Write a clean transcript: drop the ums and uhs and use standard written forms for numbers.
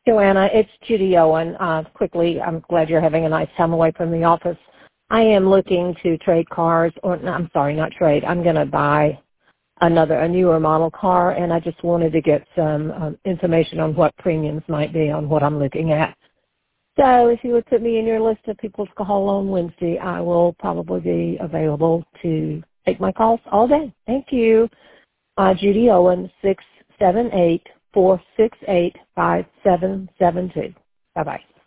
Joanna, it's Judy Owen. Quickly, I'm glad you're having a nice time away from the office. I am looking to trade cars, or no, I'm sorry, not trade. I'm going to buy a newer model car, and I just wanted to get some information on what premiums might be on what I'm looking at. So if you would put me in your list of people to call on Wednesday, I will probably be available to take my calls all day. Thank you. Judy Owen, 678-468-5772. Bye-bye.